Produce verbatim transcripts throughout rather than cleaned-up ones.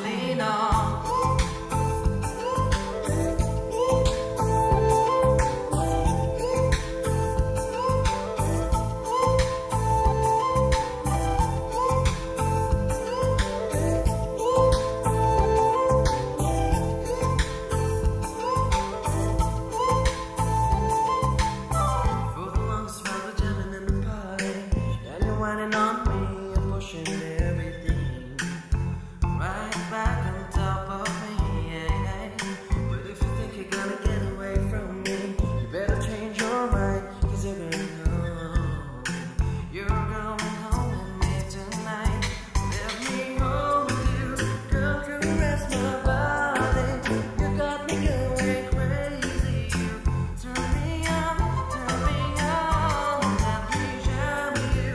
lean on. Whining on me and pushing everything right back on top of me, yeah, yeah. But if you think you're gonna get away from me, you better change your mind, cause you're going home. You're going home with me tonight. Let me hold you, girl, caress my body. You got me going crazy. You turn me on, turn me on. Let me jam you.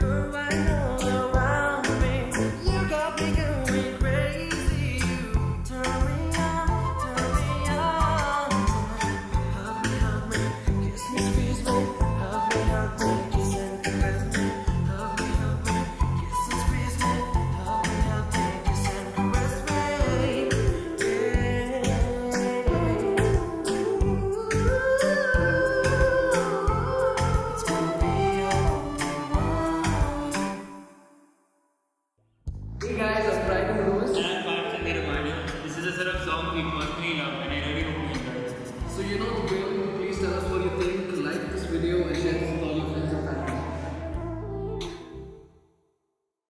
Hey guys, I'm Brian Rose. And I'm Parth Sangaramani. This is a set of songs we personally love and I really hope you enjoy it. So you know the drill. Please tell us what you think. Like this video and share this